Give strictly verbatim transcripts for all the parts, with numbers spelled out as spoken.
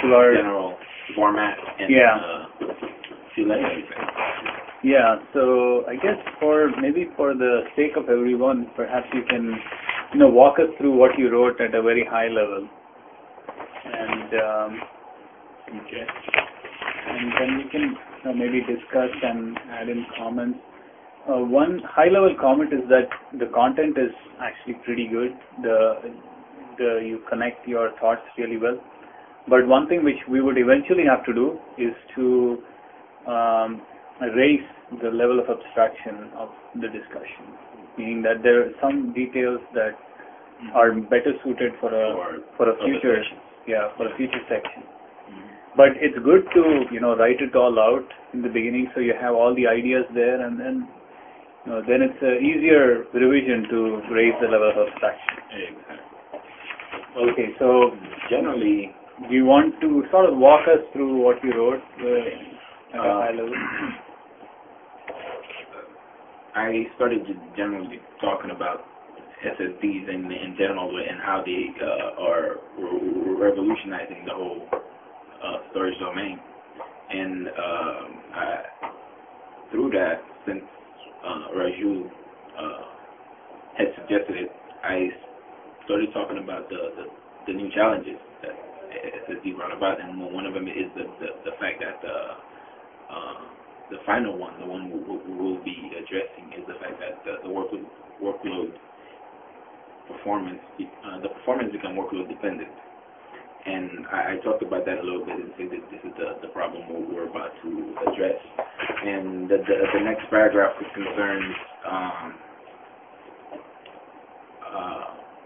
our general format and yeah. uh, see like everything. Yeah, so I guess for maybe for the sake of everyone, perhaps you can, you know, walk us through what you wrote at a very high level, and um, Okay. and then we can uh, maybe discuss and add in comments. Uh, one high-level comment is that the content is actually pretty good. The the you connect your thoughts really well. But one thing which we would eventually have to do is to um, raise the level of abstraction of the discussion, meaning that there are some details that Mm-hmm. are better suited for a Or for a other future sections. yeah for a future section. Mm-hmm. But it's good to you know write it all out in the beginning so you have all the ideas there, and then you know, then it's an easier revision to raise the level of abstraction. Exactly. Okay, so Generally, do you want to sort of walk us through what you wrote uh, at a uh, high level? I started just generally talking about S S Ds in, in general and how they uh, are re- revolutionizing the whole uh, storage domain. And um, I, through that, since uh, Raju uh, had suggested it, I started talking about the, the, the new challenges that S S D brought about, and one of them is the, the, the fact that the, uh, the final one, the one we will be addressing, is the fact that the, the workload, workload performance, uh, the performance become workload dependent. And I, I talked about that a little bit and said that this is the, the problem we're about to address. And the, the, the next paragraph concerns um, uh,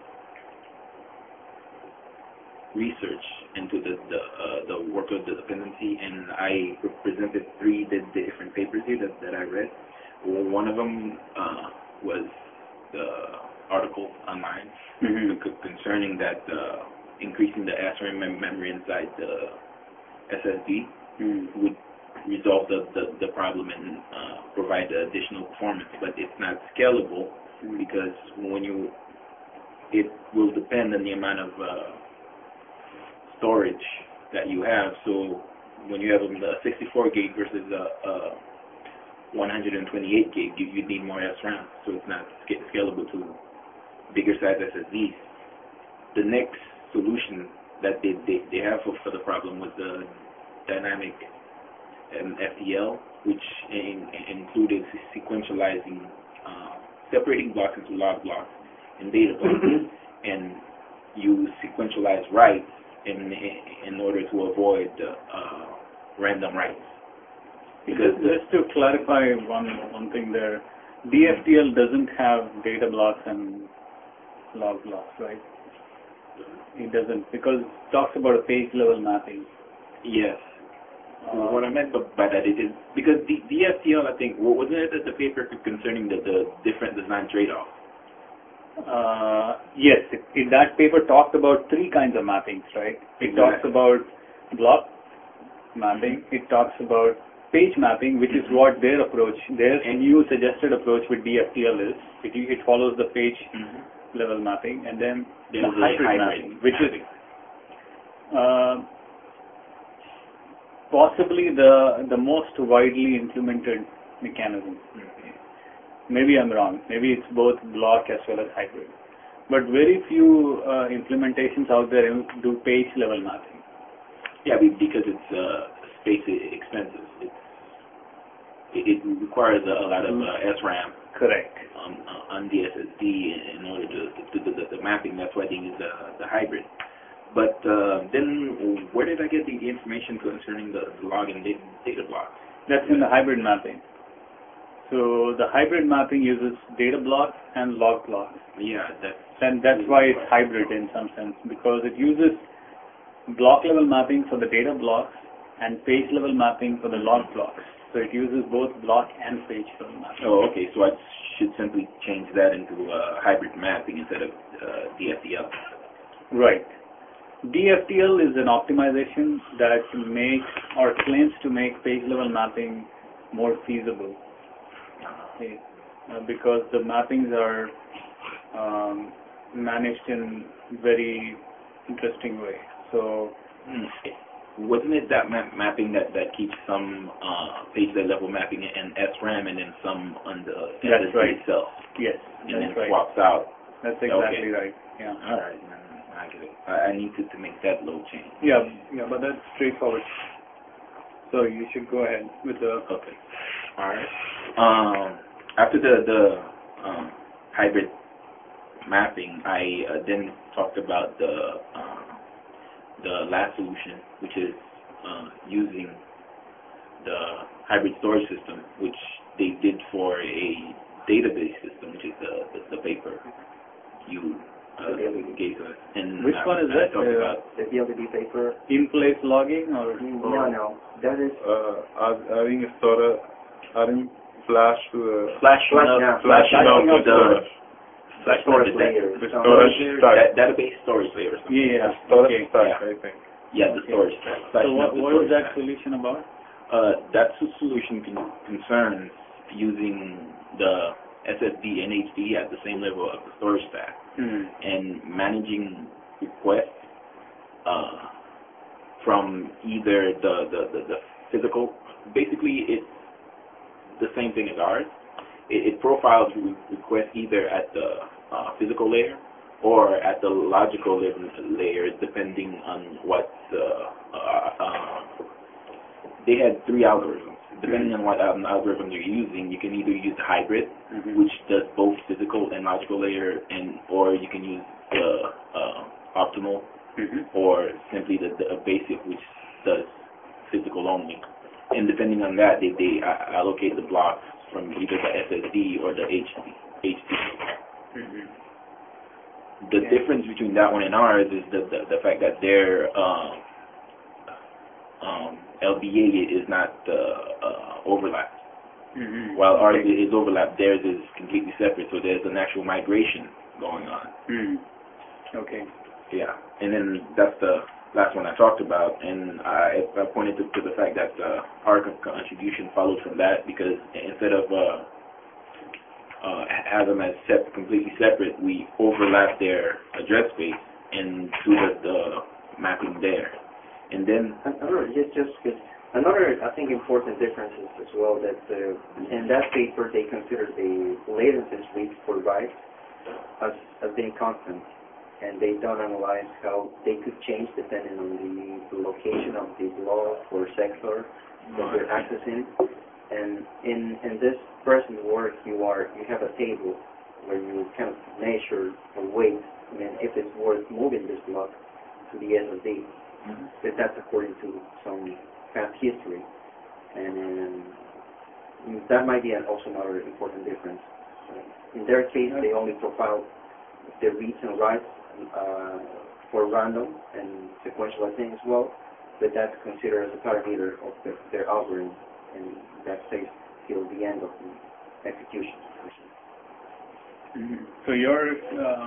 research into the the, uh, the workload dependency, and I presented three the, the different papers here that, that I read. One of them uh, was the article online Mm-hmm. concerning that uh, increasing the S R A M memory inside the S S D Mm-hmm. would resolve the, the, the problem and uh, provide the additional performance, but it's not scalable Mm-hmm. because when you, it will depend on the amount of uh, storage that you have. So when you have a sixty-four gig versus a, a one hundred twenty-eight gig, you, you need more S RAM, so it's not sca- scalable to bigger size S S Ds. The next solution that they, they, they have for, for the problem was the dynamic um, F D L, which in, included sequentializing, uh, separating blocks into log blocks and data blocks, and you sequentialize writes in in order to avoid uh, random writes. Because just to clarify one one thing there, D F D L doesn't have data blocks and log blocks, right? It doesn't, because it talks about a page level mapping. Yes. Uh, what I meant by that is because the D F D L, I think, wasn't it the paper concerning the, the different design trade-offs? Uh, yes, it, it, that paper talked about three kinds of mappings, right? It Exactly. talks about block mapping, it talks about page mapping, which is what their approach, their new suggested approach with D F D L is. It, it follows the page Mm-hmm. level mapping, and then There's the hybrid, hybrid mapping, which mapping. is uh, possibly the the most widely implemented mechanism. Mm-hmm. Maybe I'm wrong. Maybe it's both block as well as hybrid. But very few uh, implementations out there do page level mapping. Yeah, because it's uh, space expensive. It's, it, it requires a, a lot of uh, S RAM. Correct. On, uh, on the S S D in order to do the, the, the mapping. That's why they use the, the hybrid. But uh, then where did I get the, the information concerning the, the log and data, data blocks? That's in the hybrid mapping. So the hybrid mapping uses data blocks and log blocks. Yeah, that's... And that's why it's hybrid in some sense, because it uses block level mapping for the data blocks and page level mapping for the log blocks. So it uses both block and page level mapping. Oh, okay. So I should simply change that into uh, hybrid mapping instead of uh, D F D L. Right. D F D L is an optimization that makes or claims to make page level mapping more feasible. Okay. Uh, because the mappings are um, managed in very interesting way. So Mm. wasn't it that map mapping that, that keeps some uh, page level mapping in S RAM and then some on the That's S S D right. itself? Yes, And that's then right. swaps out. That's exactly Okay. right. Yeah. All right, then I get it. I, I need to, to make that load change. Yeah, yeah, but that's straightforward. So you should go ahead with the. Okay. All right. Um, after the the um, hybrid mapping, I uh, then talked about the um, the last solution, which is uh, using the hybrid storage system, which they did for a database system, which is the the, the paper you uh, gave us. And Which I, one is I that? talked Uh, about The B L D B paper? In-place logging or? No, no. That is uh, add- adding a storage, adding flash to the flashing Flash- up, yeah, flashing flashing up up the storage. flashing up storage the da- layer. The So storage there- stack. da- database storage layer or something. Yeah, yeah. Storage Okay. stack, Yeah. I think. Yeah, the Okay. storage stack. So Flashing what, up the what is storage that stack. solution about? Uh, that s- solution con- concerns using the S S D and H D at the same level of the storage stack Hmm. and managing requests uh, from either the, the, the, the physical, basically it's the same thing as ours. It, it profiles re- requests either at the uh, physical layer or at the logical layer, depending on what uh, uh, uh, they had three algorithms. Depending on what um, algorithm you're using, you can either use the hybrid, Mhm. which does both physical and logical layer, and or you can use the uh, optimal, Mhm. or simply the, the basic, which does physical only. And depending on that, they, they uh, allocate the blocks from either the S S D or the H D. H D. Mhm. The Yeah. difference between that one and ours is the the, the fact that their um, um, L B A is not uh, uh, overlapped. Mhm. While ours Okay. is overlapped, theirs is completely separate. So there's an actual migration going on. Hmm. Okay. Yeah, and then that's the last one I talked about, and I, I pointed to, to the fact that uh, our con- contribution follows from that, because instead of uh, uh, have them as sep- completely separate, we overlap their address space and do the, the mapping there. And then, Another, just, just good. Another, I think, important difference is as well that uh, in that paper they consider the latency read for write as, as being constant, and they don't analyze how they could change depending on the, the location of the block or sector that you're accessing. And in in this present work, you are you have a table where you kind of measure or weight, I mean, if it's worth moving this block to the S S D. Mhm. But that's according to some past history, and um, that might be an, also another important difference. Uh, in their case, they only profile the reads and writes uh, for random and sequential I think as well, but that's considered as a parameter of the, their algorithm, and that stays till the end of the execution. Mhm. So your uh,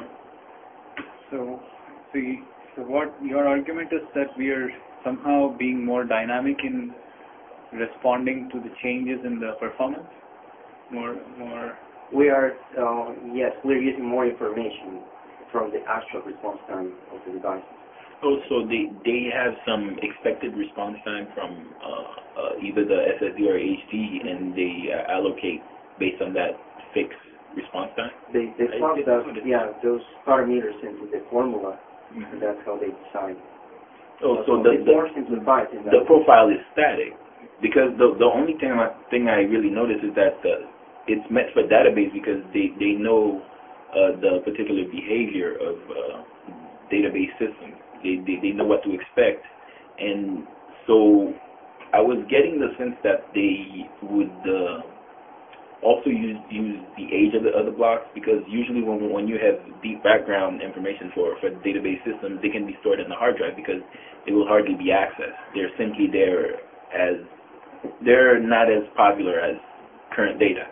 so see so what your argument is that we are somehow being more dynamic in responding to the changes in the performance, more more. We are, uh, yes, we're using more information from the actual response time of the device. also they they have some expected response time from uh, uh, either the S S D or H D, and they uh, allocate based on that fixed response time. They, they I plug did that, notice. yeah, those parameters into the formula, Mhm. and that's how they decide. Oh, So so the, it's the more simplified in that. the profile is static, because the the only thing I, thing I really notice is that the, it's meant for database because they they know uh, the particular behavior of uh, database systems. They, they they know what to expect, and so I was getting the sense that they would uh, also use use the age of the other blocks, because usually when when you have deep background information for for database systems, they can be stored in the hard drive because it will hardly be accessed. They're simply there as they're not as popular as current data.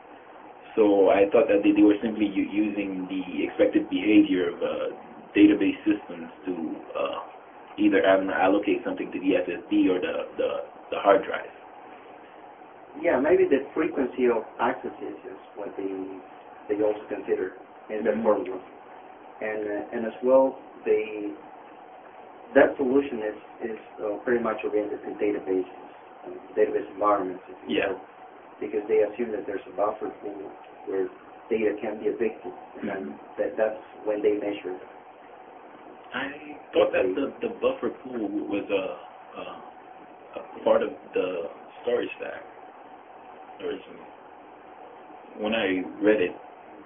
So I thought that they, they were simply u- using the expected behavior of uh, database systems to uh, either um, allocate something to the S S D or the, the, the hard drive. Yeah, maybe the frequency of accesses is what they they also consider in their Mhm. formula, and uh, and as well they that solution is, is uh, pretty much oriented to databases, uh, database environments, if you Yeah. will, because they assume that there's a buffer pool where data can be evicted, Mm-hmm. and that, that's when they measure. I thought that the, the buffer pool was a, a, a part of the storage stack originally. When I read it,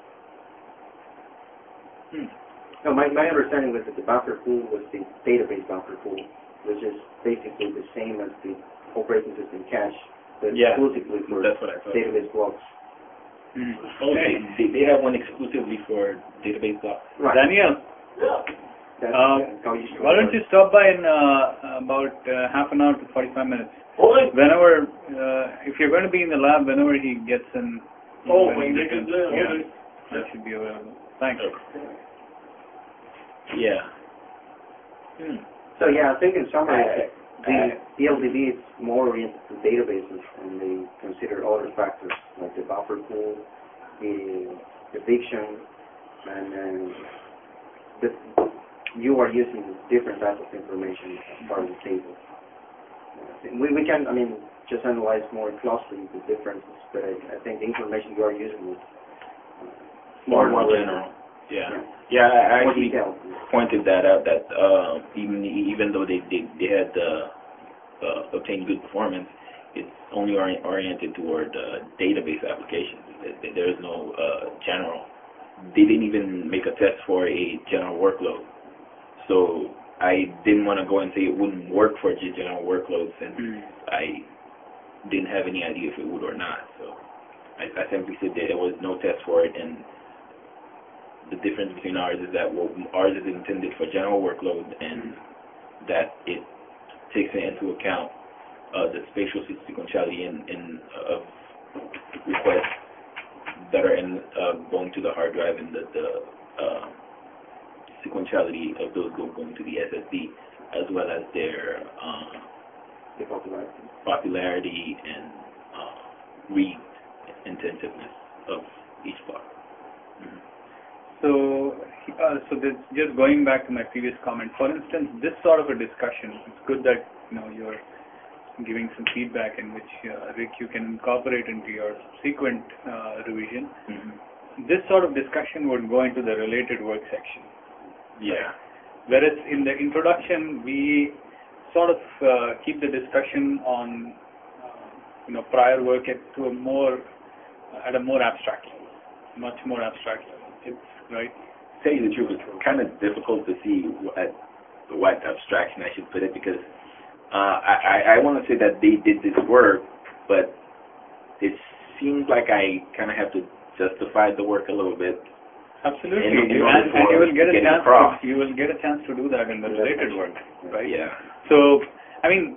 hmm. No, my, my understanding was that the buffer pool was the database buffer pool, which is basically the same as the operating system cache, but Yeah, exclusively for that's what I thought. database blocks. Mm. Oh, they, they, they have one exclusively for database blocks. Right. Daniel, That's um, how you why don't you stop by in uh, about uh, half an hour to forty-five minutes? Oh, Whenever, uh, if you're going to be in the lab, whenever he gets in, oh, when when he you returns, get there, yeah, okay. I should be available. Thanks. Yeah. Hmm. So yeah, I think in summary, the I- D L D B is more oriented to databases, and they consider other factors like the buffer pool, the eviction, and uh, the, you are using different types of information as part of the table. Uh, we, we can, I mean, just analyze more closely the differences, but I, I think the information you are using is uh, More, more more relevant. general. Yeah. Yeah. Yeah, I More actually detailed. pointed that out that um, even even though they they, they had uh, uh, obtained good performance, it's only ori- oriented toward uh, database applications. There- There is no uh, general. They didn't even make a test for a general workload. So I didn't want to go and say it wouldn't work for g- general workloads, and Mm. I didn't have any idea if it would or not. So I, I simply said that there was no test for it, and the difference between ours is that well, ours is intended for general workload, and that it takes into account uh, the spatial sequentiality in, in uh, of requests that are in uh, going to the hard drive, and the, the uh, sequentiality of those go, going to the S S D, as well as their uh, The popularity. popularity and uh, read intentiveness of each block. Mm-hmm. So, uh, so this, just going back to my previous comment, for instance, this sort of a discussion, it's good that, you know, you're giving some feedback in which, uh, Rick, you can incorporate into your subsequent uh, revision. Mm-hmm. This sort of discussion would go into the related work section. Yeah. Whereas in the introduction, we sort of uh, keep the discussion on, uh, you know, prior work at to a more, at a more abstract level, much more abstract level. It's, right? Tell you the truth, it's kind of difficult to see what, what abstraction I should put it, because uh, I, I, I want to say that they did this work, but it seems like I kind of have to justify the work a little bit. Absolutely, In- in you, order and, and for you will get a getting chance. across. To, you will get a chance to do that in the related work, right? Yeah. So, I mean,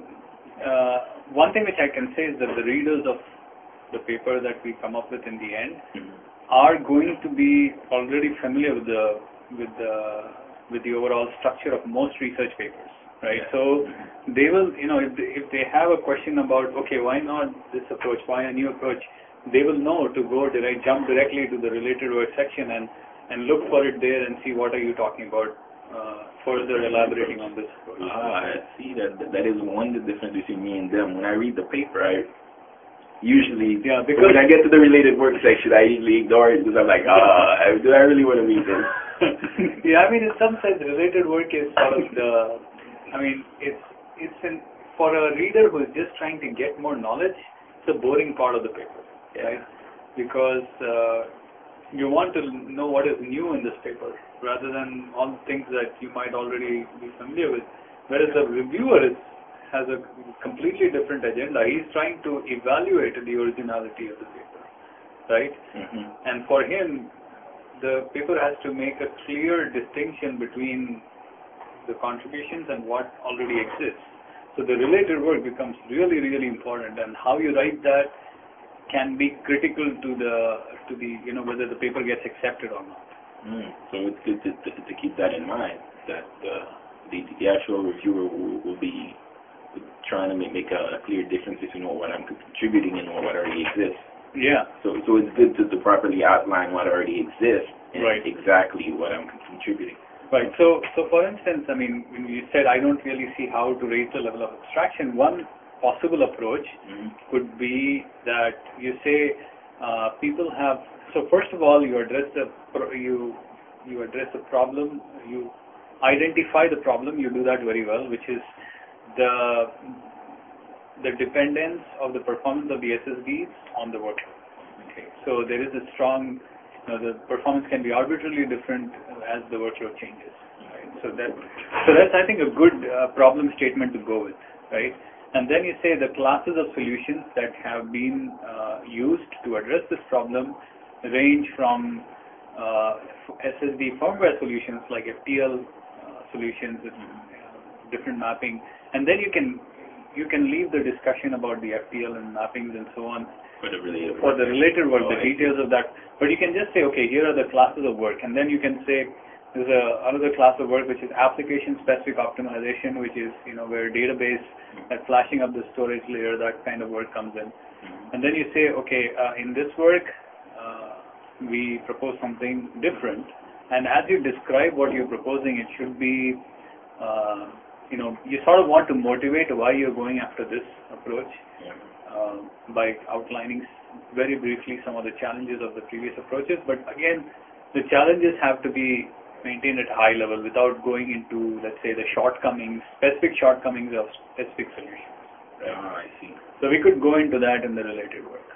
uh, one thing which I can say is that the readers of the paper that we come up with in the end Mm-hmm. are going to be already familiar with the with the with the overall structure of most research papers, right? Yeah. So they will, you know, if they, if they have a question about, okay, why not this approach, why a new approach, they will know to go direct, jump directly to the related work section and and look for it there and see what are you talking about, uh, further elaborating on this approach. Ah, I see that. That is one of the difference between me and them. When I read the paper, I usually, Yeah, because when I get to the related work section, I usually ignore it because I'm like, ah, do I really want to read this? Yeah, I mean, in some sense, related work is sort of the, I mean, it's it's in, for a reader who is just trying to get more knowledge, it's a boring part of the paper, Yeah. right? Because uh, you want to know what is new in this paper rather than all the things that you might already be familiar with. Whereas the reviewer is, has a completely different agenda. He's trying to evaluate the originality of the paper, right? Mm-hmm. And for him, the paper has to make a clear distinction between the contributions and what already exists. So the related work becomes really, really important, and how you write that can be critical to the to the you know whether the paper gets accepted or not. Mm. So it's good to, to, to keep that in mind, that uh, the, the actual reviewer will, will be trying to make, make a, a clear difference between what I'm contributing and what already exists. Yeah. So so it's good to, to properly outline what already exists and Right. exactly what I'm contributing. Right. So, so for instance, I mean, when you said I don't really see how to raise the level of abstraction. One possible approach Mm-hmm. could be that you say uh, people have. So first of all, you address the pro- you you address the problem. You identify the problem. You do that very well, which is the the dependence of the performance of the S S Ds on the workload. Okay. So there is a strong. You know, the performance can be arbitrarily different as the workload changes. Right? So that, so that's I think a good uh, problem statement to go with, right? And then you say the classes of solutions that have been uh, used to address this problem range from uh, S S D firmware solutions like F T L uh, solutions with uh, different mapping, and then you can you can leave the discussion about the F T L and mappings and so on For the related for the related work, Oh, the I see. details of that. But you can just say, okay, here are the classes of work, and then you can say there's a, another class of work which is application-specific optimization, which is you know where database, that flashing up the storage layer, that kind of work comes in. And then you say, okay, uh, in this work, uh, we propose something different, and as you describe what you're proposing, it should be, uh, you know, you sort of want to motivate why you're going after this approach. Yeah. Uh, by outlining very briefly some of the challenges of the previous approaches. But again, the challenges have to be maintained at a high level without going into, let's say, the shortcomings, specific shortcomings of specific solutions. Right. Oh, I see. So we could go into that in the related work.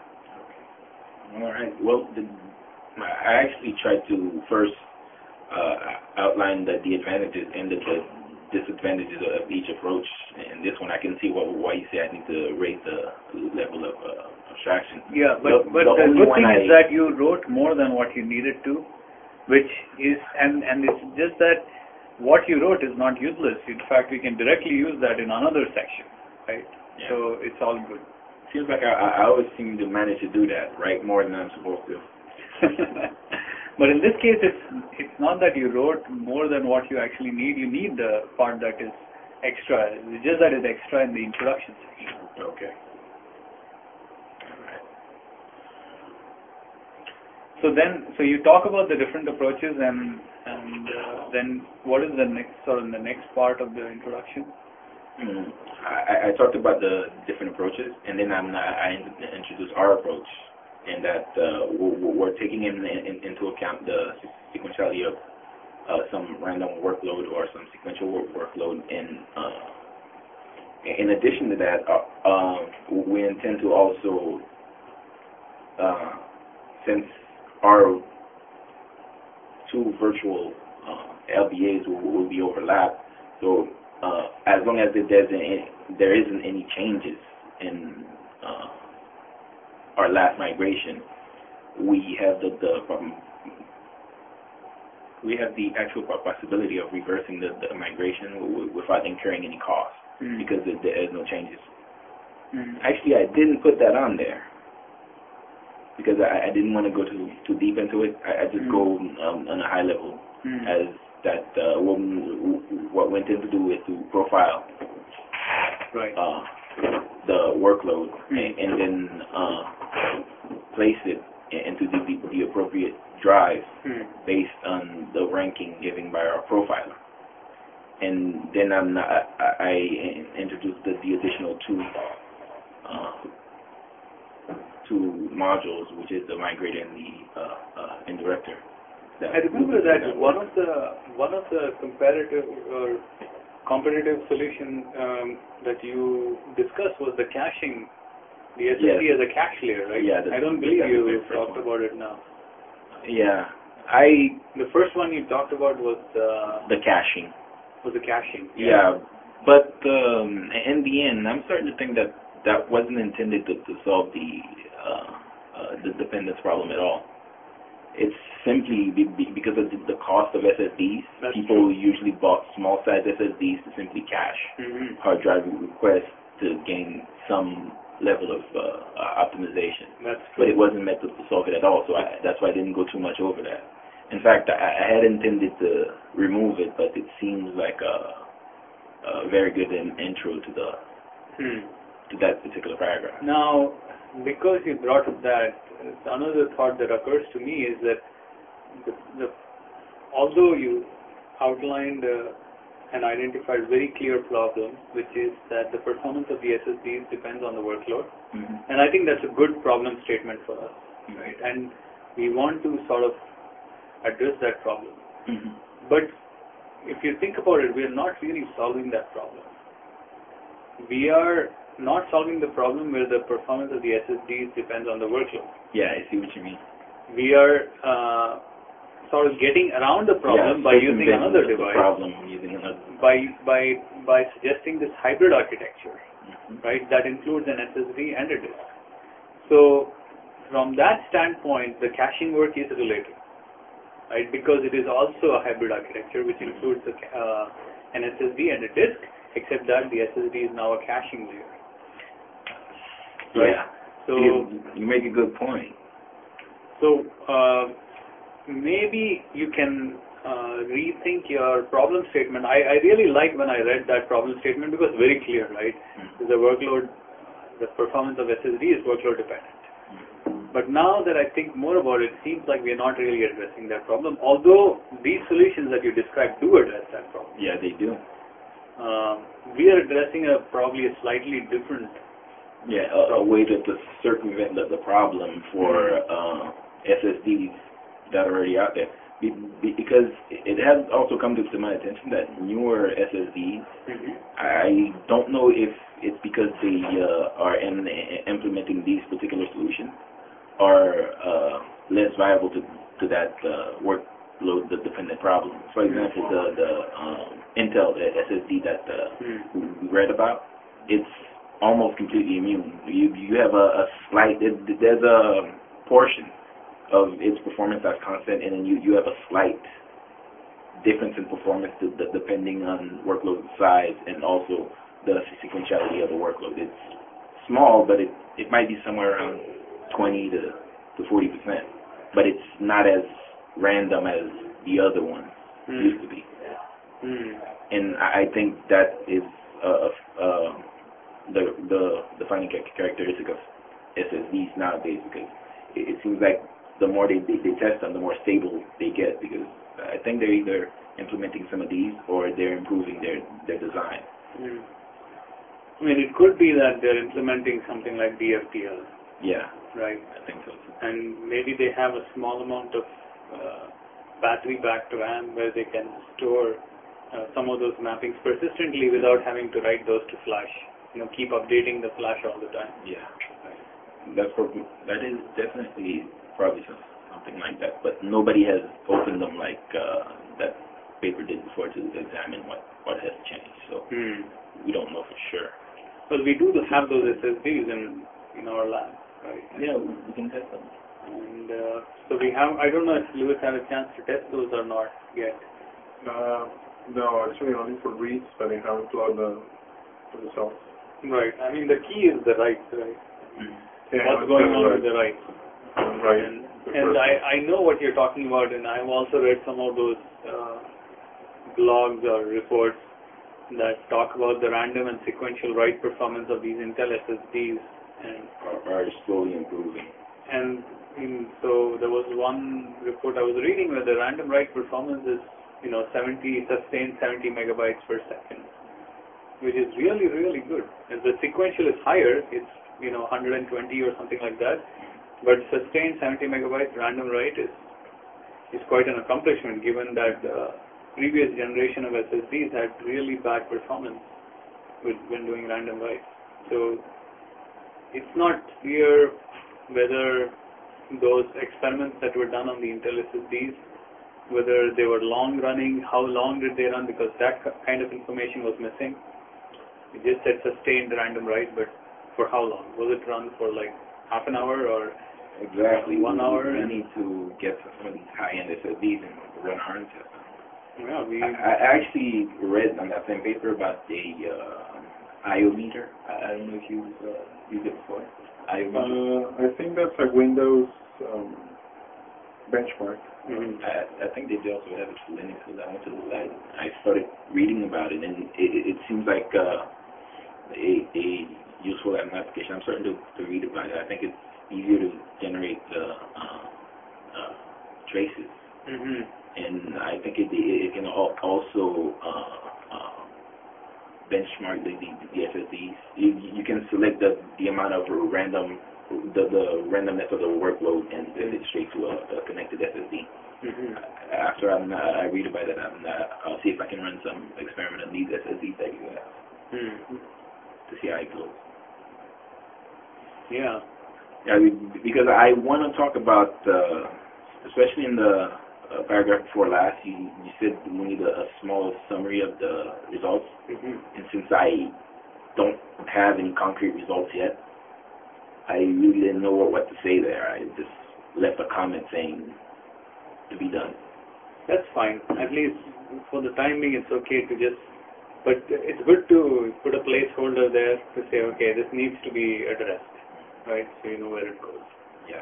All right. Well, the, I actually tried to first uh, outline the, the advantages and the, the disadvantages of each approach. And this one, I can see what, why you say I need to raise the level of uh, abstraction. Yeah, but The- but the the, only good one thing I- is that you wrote more than what you needed to, which is and and it's just that what you wrote is not useless. In fact, we can directly use that in another section, right? Yeah. So it's all good. Seems like I, I I always seem to manage to do that, right? More than I'm supposed to. But in this case, it's it's not that you wrote more than what you actually need. You need the part that is extra. It's just that it's extra in the introduction section. Okay. All right. So then, so you talk about the different approaches, and and uh, then what is the next sort of the next part of the introduction? Mm. I, I talked about the different approaches, and then I'm I introduced our approach, and that uh, we're, we're taking in, in, into account the sequentiality of uh, some random workload or some sequential work, workload. And uh, in addition to that, uh, um, we intend to also, uh, since our two virtual uh, L B As will, will be overlapped, so uh, as long as it doesn't, any, there isn't any changes in uh, our last migration, we have the, the um, we have the actual possibility of reversing the, the migration w- w- without incurring any cost Mm. because there, there is no changes. Mm. Actually, I didn't put that on there because I, I didn't want to go too too deep into it. I, I just Mm. go um, on a high level Mm. as that uh, what, what we intend to do is to profile Right. uh, the workload Mm. and, and then uh, place it into the, the, the appropriate drive Mm. based on the ranking given by our profiler. And then I'm not, I, I introduced the, the additional two uh, two modules, which is the migrator and the uh, uh, indirector. I remember that one of the one of the comparative or competitive solution um, that you discussed was the caching, the S S D Yes. as a cache layer, right? Yeah, that's- I don't believe that's the you very first talked one. about it now. Yeah, I The first one you talked about was uh, the caching. was the caching. Yeah, but um, in the end, I'm starting to think that that wasn't intended to, to solve the uh, uh, the dependence problem at all. It's simply be, be because of the, the cost of S S Ds. That's People true. usually bought small size S S Ds to simply cache Mm-hmm. hard drive requests to gain some level of uh, uh, optimization. That's true. But it wasn't meant to, to solve it at all, so I, that's why I didn't go too much over that. In fact, I, I had intended to remove it, but it seems like a, a very good in, intro to the Hmm. to that particular paragraph. Now, because you brought up that, uh, another thought that occurs to me is that the, the although you outlined uh, and identified very clear problem, which is that the performance of the S S Ds depends on the workload. Mm-hmm. And I think that's a good problem statement for us, right? And we want to sort of address that problem. Mm-hmm. But if you think about it, we are not really solving that problem. We are not solving the problem where the performance of the S S Ds depends on the workload. Yeah, I see what you mean. We are uh, sort of getting around the problem yeah, by using another the device. Problem using another. By by by suggesting this hybrid architecture, Mm-hmm. right? That includes an S S D and a disk. So from that standpoint, the caching work is related, right? Because it is also a hybrid architecture which includes a, uh, an S S D and a disk, except that the S S D is now a caching layer. Right? Yeah. So you, you make a good point. So uh, maybe you can uh, rethink your problem statement. I, I really like when I read that problem statement because it's very clear, right? Mm-hmm. The workload, the performance of S S D is workload dependent. Mm-hmm. But now that I think more about it, it seems like we are not really addressing that problem, although these solutions that you described do address that problem. Yeah, they do. Um, we are addressing a probably a slightly different Yeah, a, a way to, to circumvent the, the problem for uh, S S Ds that are already out there. Be, be, because it has also come to, to my attention that newer S S Ds, mm-hmm. I don't know if it's because they uh, are in, in implementing these particular solutions are uh, less viable to, to that uh, workload dependent problem. For example, the, the um, Intel the S S D that uh, mm-hmm. we read about, it's almost completely immune. You you have a, a slight, there's a portion of its performance that's constant, and then you, you have a slight difference in performance to, to, depending on workload size and also the sequentiality of the workload. It's small, but it, it might be somewhere around twenty to, to forty percent, but it's not as random as the other ones mm. used to be. Mm. And I think that is uh, uh, the the defining characteristic of S S Ds nowadays, because it, it seems like the more they, they, they test them, the more stable they get, because I think they're either implementing some of these or they're improving their, their design. Mm. I mean, it could be that they're implementing something like D F T L. Yeah, right? I think so too. And maybe they have a small amount of uh, battery-backed RAM where they can store uh, some of those mappings persistently without having to write those to flash. You know, keep updating the flash all the time. Yeah, that's for, that is definitely probably some, something like that. But nobody has opened them like uh, that paper did before to examine what, what has changed. So hmm. we don't know for sure. Well, we do have those S S Ds in in our lab, right? Yeah, we, we can test them. And uh, so we have. I don't know if Lewis had a chance to test those or not yet. Uh, no, actually only for reads, but I haven't plugged the, the results. Right. I mean, the key is the writes, right? Yeah, What's it's going kinda on like- with the writes? Right. And, and I, I know what you're talking about, and I've also read some of those uh, blogs or reports that talk about the random and sequential write performance of these Intel S S Ds, and Are, are slowly improving. and in, so there was one report I was reading where the random write performance is, you know, seventy sustained seventy megabytes per second, which is really really good. And the sequential is higher; it's you know one hundred twenty or something like that. But sustained seventy megabytes random write is is quite an accomplishment, given that uh, previous generation of S S Ds had really bad performance with when doing random write. So it's not clear whether those experiments that were done on the Intel S S Ds, whether they were long running, how long did they run, because that kind of information was missing. It just said sustained random write, but for how long? Was it run for like half an hour or Exactly. one we, hour? We need to get some of these high-end S S Ds and run our own tests. Yeah, we. I, I actually read on that same paper about the uh, I O meter. I, I don't know if you've uh, used it before. I O meter. Uh, I think that's a Windows um, benchmark. Mhm. I, I think they do also have it for Linux, because I went to the site. I started reading about it, and it, it seems like uh, a, a useful application. I'm starting to, to read about it. I think it's easier to generate uh, uh, uh, traces, Mhm. and I think it it can al- also uh, uh, benchmark the, the, the S S Ds. You, you can select the, the amount of random the, the randomness of the workload and send it straight to a, a connected S S D. Mm-hmm. After I'm not, I read about that, I'm not, I'll see if I can run some experiment on these S S Ds that you have Mm-hmm. to see how it goes. Yeah. Yeah, we- because I want to talk about, uh, especially in the uh, paragraph before last, you, you said we need a, a small summary of the results. Mm-hmm. And since I don't have any concrete results yet, I really didn't know what, what to say there. I just left a comment saying to be done. That's fine. At least for the time being, it's okay to just. But it's good to put a placeholder there to say, okay, this needs to be addressed, right? So you know where it goes. Yeah.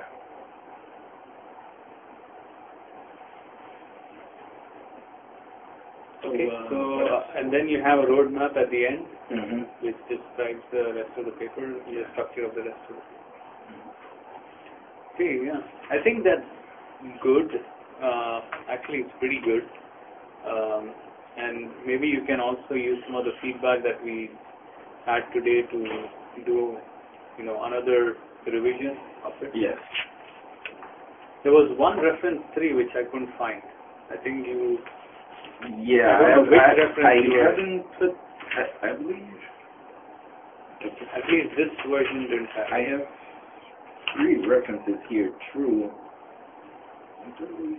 Okay. uh, So what else? uh, and then you have a roadmap at the end, Mm-hmm. which describes the rest of the paper, the structure of the rest of the paper. Okay, yeah. I think that's good. Uh, actually, it's pretty good. Um, and maybe you can also use some of the feedback that we had today to do, you know, another revision of it. Yes. There was one reference three which I couldn't find. I think you. Yeah, I don't I, know have, which I, reference I you were- haven't put, I, I believe, At least this version didn't have. I have three references here, true. I believe.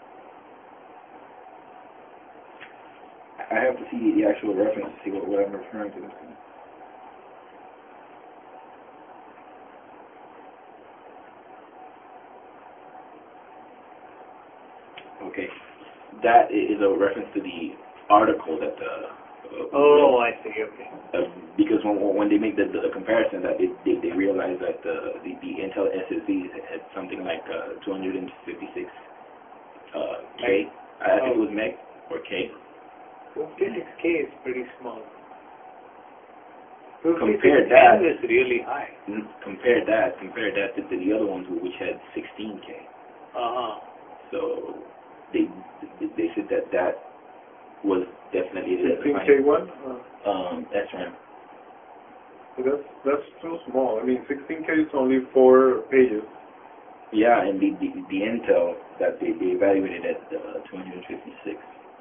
I have to see the actual reference to see what, what I'm referring to. Okay, that is a reference to the article that the. Uh, Oh, I see. Okay. uh, because when when they make the, the comparison, that they they, they realize that the, the the Intel S S Ds had something like uh, two hundred fifty-six uh, K. I think it was meg or K. two fifty-six K is pretty small. Compare two fifty-six that. N is really high. N- Compare that. Compare that to, to the other ones which had sixteen K. Uh-huh. So they they said that that was definitely the sixteen K one? Uh, um S RAM. so that's, that's too small. I mean, sixteen K is only four pages. Yeah, and the the, the Intel that they, they evaluated at uh, two hundred fifty-six.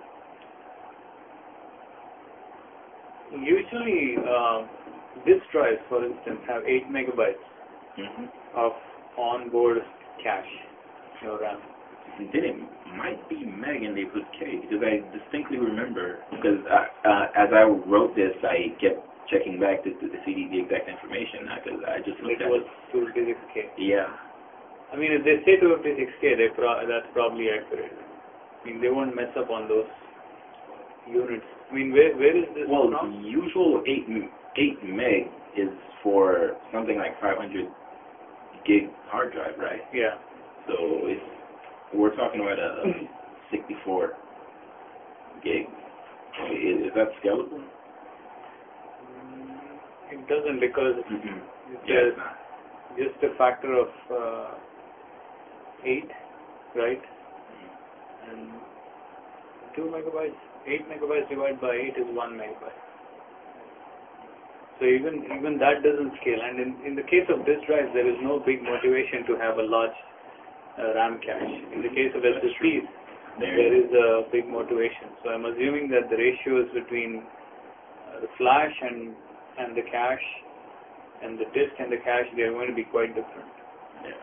Usually, um, disk drives, for instance, have eight megabytes Mm-hmm. of onboard cache, you know, RAM. Then it might be meg and they put K because I distinctly remember because I, uh, as I wrote this, I kept checking back to, to see the, the exact information because I just looked It at was it. two fifty-six K. Yeah. I mean, if they say two fifty-six K, they pro- that's probably accurate. I mean, they won't mess up on those units. I mean, where where is this Well, from? the usual eight m- eight meg is for something like five hundred gig hard drive, right? Yeah. So it's we're talking about a sixty-four gig. Is, is that scalable? It doesn't because Mm-hmm. it's Yeah, a- it's not. just a factor of uh, eight, right? And two megabytes, eight megabytes divided by eight is one megabyte. So even even that doesn't scale. And in, in the case of disk drives, there is no big motivation to have a large uh, RAM cache. In the case of S S Ds, There there is. is a big motivation. So I'm assuming that the ratios between uh, the flash and and the cache and the disk and the cache, they are going to be quite different. Yeah.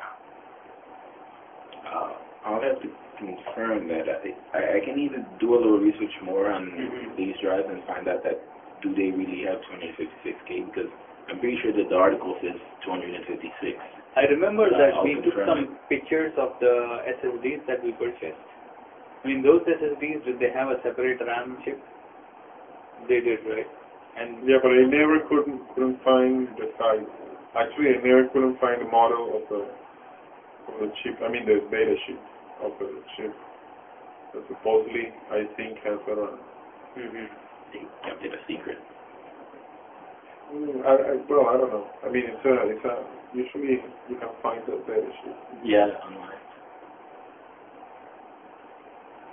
Uh, I'll have to confirm that. I, I, I can either do a little research more on Mhm. these drives and find out that do they really have two hundred fifty-six K because I'm pretty sure that the article says two hundred fifty-six. I remember Uh, that I'll we took confirm some pictures of the S S Ds that we purchased. I mean, those S S Ds, did they have a separate RAM chip? They did, right? And Yeah, but I never couldn't couldn't find the size. Actually, I never couldn't find the model of the of the chip. I mean, the data sheet of the chip that supposedly I think has a. Mhm. They kept it a secret. Mm, I, I, well, I don't know. I mean, it's a it's a usually you can find the data sheet. Yeah, online.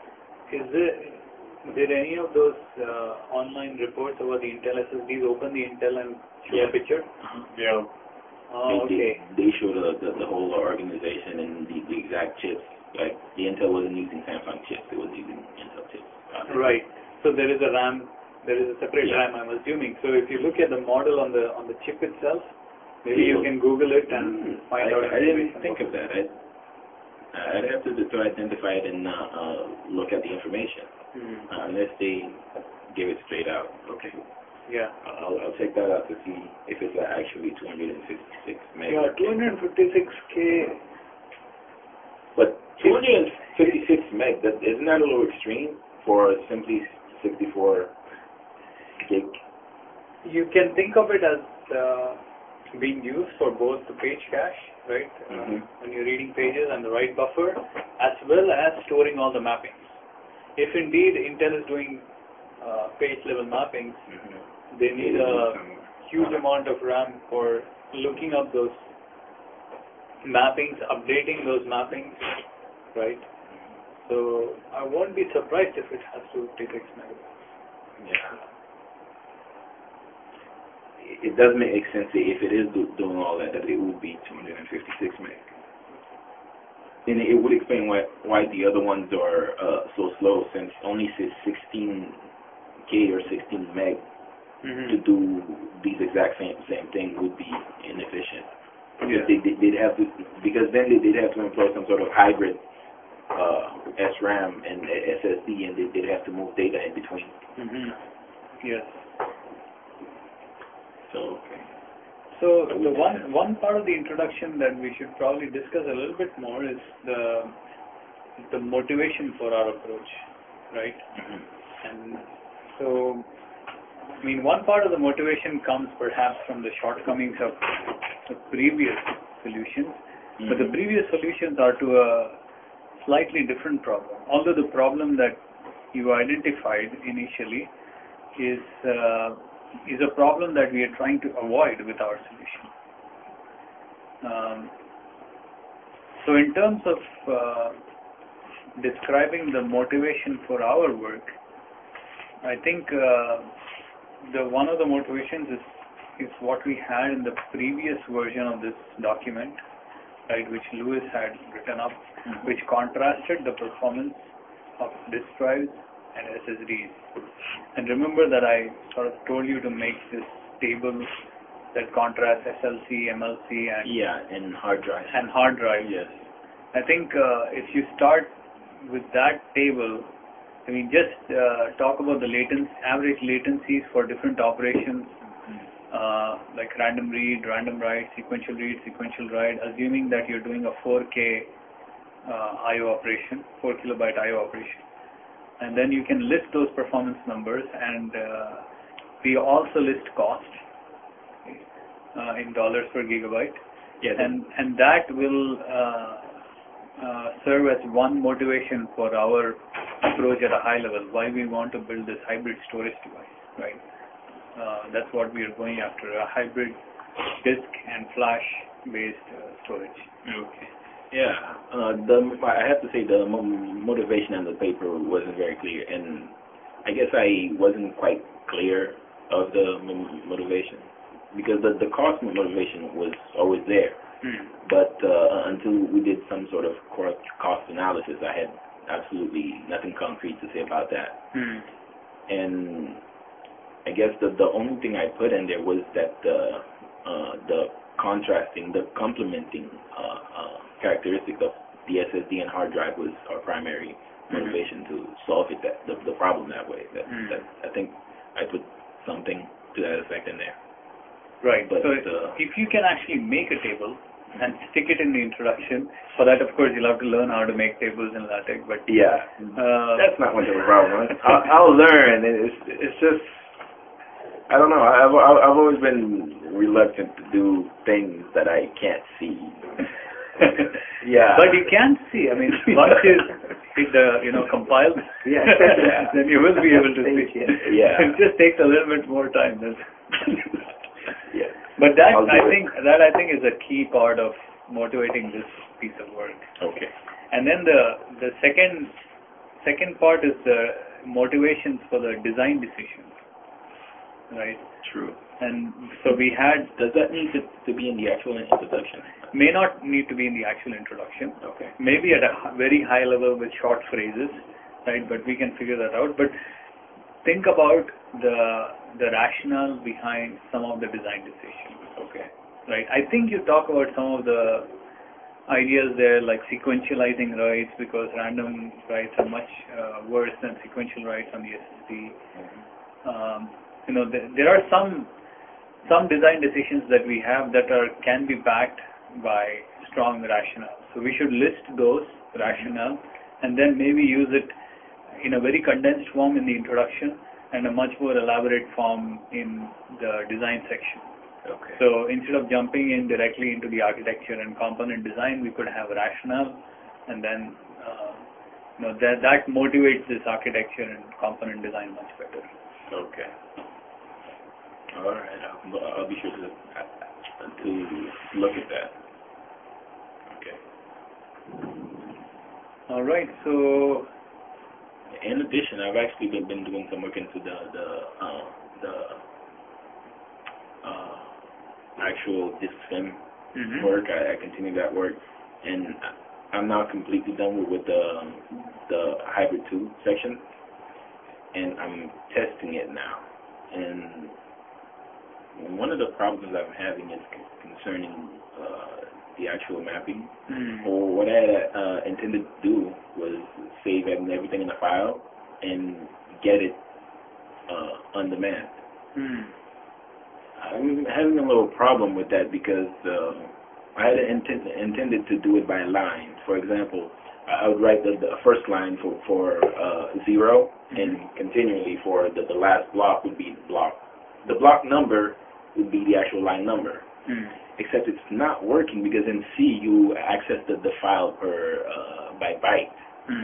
is there, did any of those uh, online reports about the Intel S S Ds open the Intel and show Yeah. a picture? Yeah. Oh, they, okay. they, they show the, the, the whole organization and the, the exact chips. Like, the Intel wasn't using Samsung chips, it was using Intel chips. Uh, Right. So there is a RAM, there is a separate Yeah. RAM, I'm assuming. So if you look at the model on the on the chip itself, maybe you can Google it and Mm, find I, out. I didn't information think about of that. I, I'd have to, to identify it and uh, uh, look at the information, it. Hmm. uh, unless they give it straight out. Okay. Yeah. I'll, I'll check that out to see if it's actually two hundred fifty-six meg. Yeah, two hundred fifty-six K. But two hundred fifty-six meg, that, isn't that a little extreme for simply sixty-four gig? You can think of it as uh, being used for both the page cache, right? Mhm. Uh, when you're reading pages and the write buffer, as well as storing all the mappings. If indeed Intel is doing uh, page level mappings, Mhm. they need a Some- huge amount of RAM for looking up those mappings, updating those mappings, right? So I won't be surprised if it has two fifty-six megabytes. Yeah. It does make sense that if it is do, doing all that, that it would be two hundred fifty-six meg. And it would explain why why the other ones are uh, so slow, since only sixteen K or sixteen meg to do these exact same same thing would be inefficient. Yeah. They, they, they'd have to, because then they, they'd have to employ some sort of hybrid uh, S RAM and S S D, and they, they'd have to move data in between. Mm-hmm. Yes. So, okay. So the one one part of the introduction that we should probably discuss a little bit more is the the motivation for our approach, right? Mhm. And so, I mean, one part of the motivation comes perhaps from the shortcomings of the previous solutions, but the Mhm. previous solutions are to a slightly different problem. Although the problem that you identified initially is uh, is a problem that we are trying to avoid with our solution. Um, so in terms of uh, describing the motivation for our work, I think uh, the one of the motivations is is what we had in the previous version of this document, right, which Lewis had written up, Mhm. which contrasted the performance of disk drives and S S Ds. And remember that I sort of told you to make this table that contrasts S L C, M L C, and Yeah, and hard drive. and hard drives. Yes. I think uh, if you start with that table, I mean, just uh, talk about the latency, average latencies for different operations, uh, like random read, random write, sequential read, sequential write, assuming that you're doing a four K uh, I O operation, four kilobyte I O operation. And then you can list those performance numbers, and uh, we also list cost uh, in dollars per gigabyte. Yeah. And and that will uh, uh, serve as one motivation for our approach at a high level, why we want to build this hybrid storage device, right? Uh, that's what we are going after, a hybrid disk and flash based uh, storage. Okay. Yeah. Uh, the I have to say the mo- motivation in the paper wasn't very clear, and I guess I wasn't quite clear of the m- motivation, because the the cost motivation was always there. Hmm. But uh, until we did some sort of cost cost analysis, I had absolutely nothing concrete to say about that. Hmm. And I guess the the only thing I put in there was that the uh, the contrasting, the complementing uh, uh, characteristic of the S S D and hard drive was our primary motivation to solve it that the, the problem that way. That, Mm. that I think I put something to that effect in there. Right. But, so uh, if you can actually make a table and stick it in the introduction, for that of course you'll have to learn how to make tables in LaTeX. But Yeah, uh, that's not much of a problem. I'll, I'll learn. It's it's just I don't know. I've I've always been reluctant to do things that I can't see. Yeah. But you can see. I mean, once you hit the you know compile, Yeah. then you will be able to see. Yeah. It just takes a little bit more time. That's Yeah. But that I'll do I it. think that I think is a key part of motivating this piece of work. Okay. And then the the second second part is the motivations for the design decisions, right? True. And so we had, Does that need to, to be in the actual introduction? may not need to be in the actual introduction, Okay. maybe at a h- very high level with short phrases, right? But we can figure that out. But think about the the rationale behind some of the design decisions, Okay. right? I think you talk about some of the ideas there, like sequentializing writes, because random writes are much uh, worse than sequential writes on the S S D. Mm-hmm. Um, you know, there, there are some some design decisions that we have that are can be backed by strong rationale. So we should list those rationale and then maybe use it in a very condensed form in the introduction and a much more elaborate form in the design section. Okay. So instead of jumping in directly into the architecture and component design, we could have rationale, and then uh, you know that that motivates this architecture and component design much better. Okay. All right. I'll, I'll be sure to to look at that. Okay. All right. So In addition, I've actually been, been doing some work into the the uh, the uh, actual disk-sim mhm. work. I, I continue that work, and I'm now completely done with, with the the hybrid two section, and I'm testing it now. And one of the problems I'm having is c- concerning uh, the actual mapping. Mm. Or what I uh, intended to do was save everything in a file and get it uh, on demand. Mm. I'm having a little problem with that because uh, I had intent, intended to do it by line. For example, I would write the, the first line for, for uh, zero, Mm-hmm. and continually for the, the last block would be the block. The block number would be the actual line number. Mm. Except it's not working because in C you access the, the file per uh, by byte. Mm.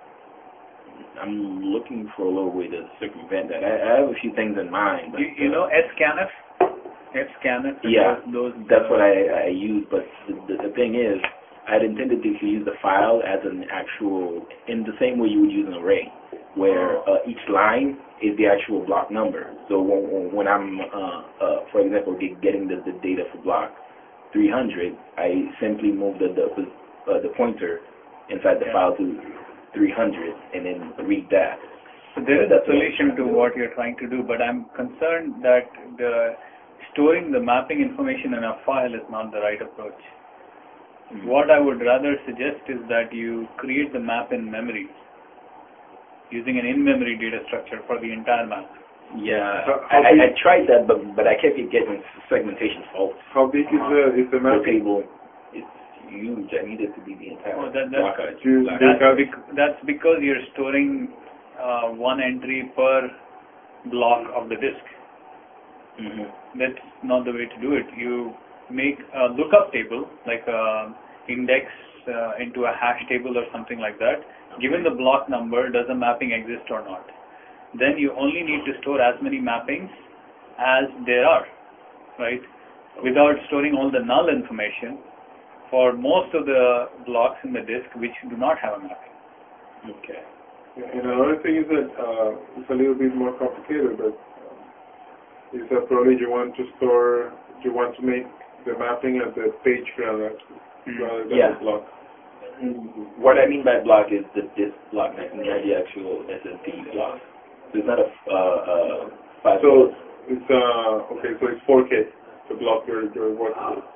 I'm looking for a little way to circumvent that. I, I have a few things in mind. But, You, you know scanf? Scanf? Yeah, Those, that's uh, what I, I use. But the, the, the thing is, I had intended to use the file as an actual, in the same way you would use an array, where uh, each line is the actual block number. So when, when I'm, uh, uh, for example, get, getting the, the data for block three hundred, I simply move the the, uh, the pointer inside the Yeah. file to three hundred and then read that. So there is That's a what I'm solution trying to to do. what you're trying to do, but I'm concerned that the storing the mapping information in a file is not the right approach. Mm. What I would rather suggest is that you create the map in memory using an in-memory data structure for the entire map. Yeah, How- I, how I, big- I tried that, but but I kept getting segmentation faults. How big is the is the The mapping? table is huge. I need it to be the entire Oh, that- that- block. out. Do you- Block do you out. That's, have- bec- that's because you're storing uh, one entry per block of the disk. Mhm. That's not the way to do it. You make a lookup table, like a index uh, into a hash table or something like that. Given the block number, does the mapping exist or not? Then you only need to store as many mappings as there are, right? Without storing all the null information for most of the blocks in the disk which do not have a mapping. Okay. And another thing is that uh, it's a little bit more complicated, but uh, is that probably you want to store, you want to make the mapping at the page rather, Mm. rather than Yeah. the block. Mm, What I mean by block is the disk block, not the actual S S D block. So it's not a uh, uh, five. So it's uh okay, so it's four K, the block you're you're working with.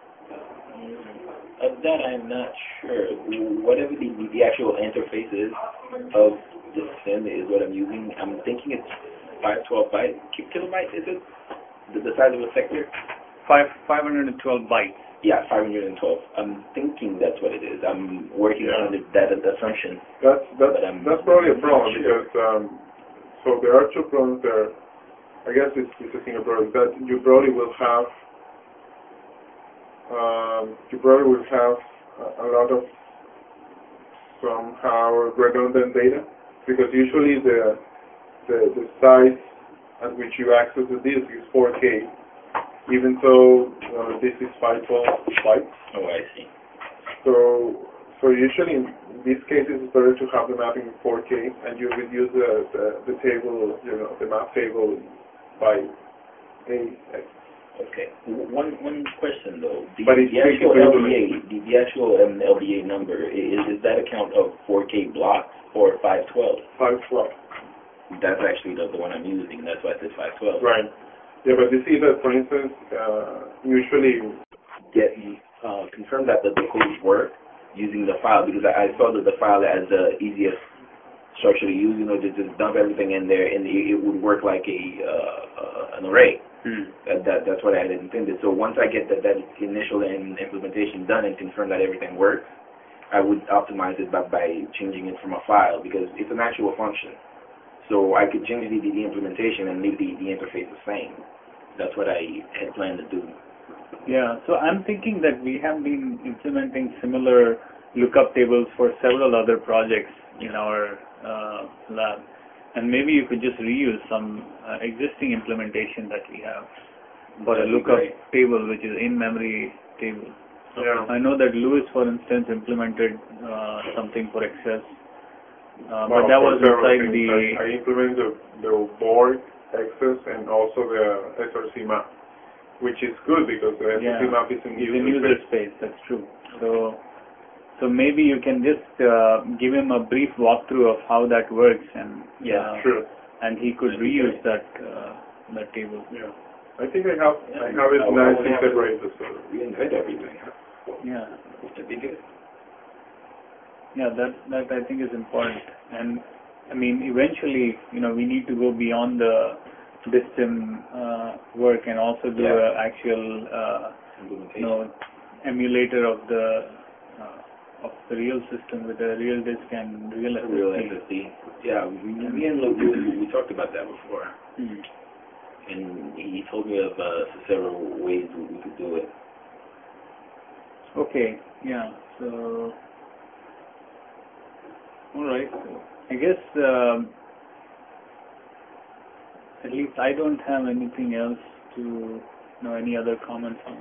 Of that, I'm not sure. Whatever the, the actual interface is of the sim is what I'm using. I'm thinking it's five twelve byte. Ki- Kilobyte, is it? The, the size of a sector? Five, five hundred twelve bytes. Yeah, five hundred twelve. I'm thinking that's what it is. I'm working Yeah. on the, that assumption. That's that's But I'm that's probably a problem not sure. because um so there are two problems there. I guess it's it's a single problem that you probably will have um you probably will have a, a lot of somehow redundant data because usually the the the size at which you access the disk is four K, even though uh, this is five twelve bytes. Oh, I see. So so usually this case, it's better to have the mapping in four K, and you reduce the, the, the table, you know, the map table by a X. Okay. One one question though. The, But it's the actual basically L B A, the, the actual um, L B A number, is, is that a count of four K blocks or five twelve? five twelve. That's actually the, the one I'm using. That's why I said five twelve. Right. Yeah, but you see that, for instance, uh, usually Get uh, confirm that the, the codes work using the file, because I, I saw that the file as the easiest structure to use. You know, just, just dump everything in there, and it, it would work like a uh, uh, an array. Hmm. That, that that's what I had intended. So once I get that, that initial in, implementation done and confirm that everything works, I would optimize it by, by changing it from a file, because it's an actual function. So I could change the, the implementation and leave the, the interface the same. That's what I had planned to do. Yeah, so I'm thinking that we have been implementing similar lookup tables for several other projects in our uh, lab. And maybe you could just reuse some uh, existing implementation that we have for a That'd be lookup great. table, which is in-memory table. Yeah. I know that Lewis, for instance, implemented uh, something for Access, uh, Well, but that for was several inside things. the... I, I implemented the, the board access and also the S R C map, which is good because the Yeah, S R C map is in is user, in user space. space. That's true. So, so maybe you can just uh, give him a brief walkthrough of how that works, and Yeah, uh, Sure. and he could That'd be reuse great. that uh, that table. Yeah. I think I have Yeah, I have it I would- nicely I would- separated. So. Reinvent everything. Yeah, That'd be good. yeah. That that I think is important. And I mean, eventually, you know, we need to go beyond the Distim uh, work and also do Yeah. a actual, uh, Implementation. you know, emulator of the uh, of the real system with a real disk and real S S D. Real S S D. Yeah, we, me and Luke, we, we talked about that before, Hmm. and he told me of uh, several ways we, we could do it. Okay. Yeah. So, all right. So I guess um, at least I don't have anything else to, you know, any other comments on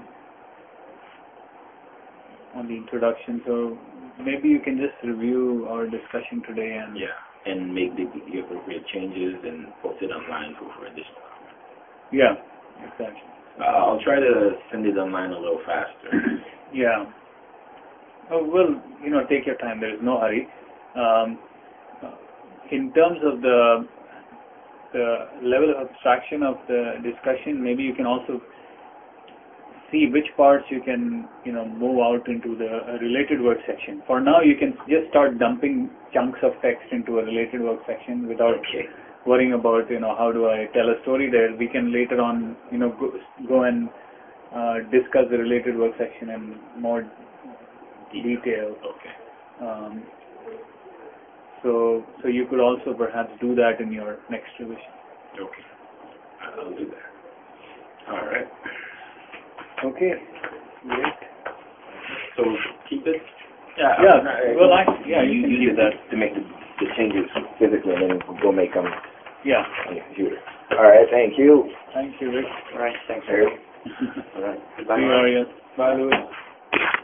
on the introduction. So maybe you can just review our discussion today and Yeah, and make the, the appropriate changes and post it online for, for additional comments. yeah, exactly. Uh, I'll try to send it online a little faster. Yeah. Oh, well, you know, take your time. There is no hurry. Um, in terms of the the level of abstraction of the discussion, maybe you can also see which parts you can, you know, move out into the uh, related work section. For now, you can just start dumping chunks of text into a related work section without Okay. worrying about, you know, how do I tell a story there. We can later on, you know, go, go and uh, discuss the related work section in more detail. Okay. Um, so, so you could also perhaps do that in your next revision. Okay. I'll do that. All right. Okay, great. So keep it. Yeah. Yeah, I'm not- I- well, I- yeah, you you can use keep it that. to make the, the changes physically, and then go make them Yeah. on your computer. All right. Thank you. Thank you, Rick. All right. Thanks, Eric. All right. See you, Arias. Bye, Louis.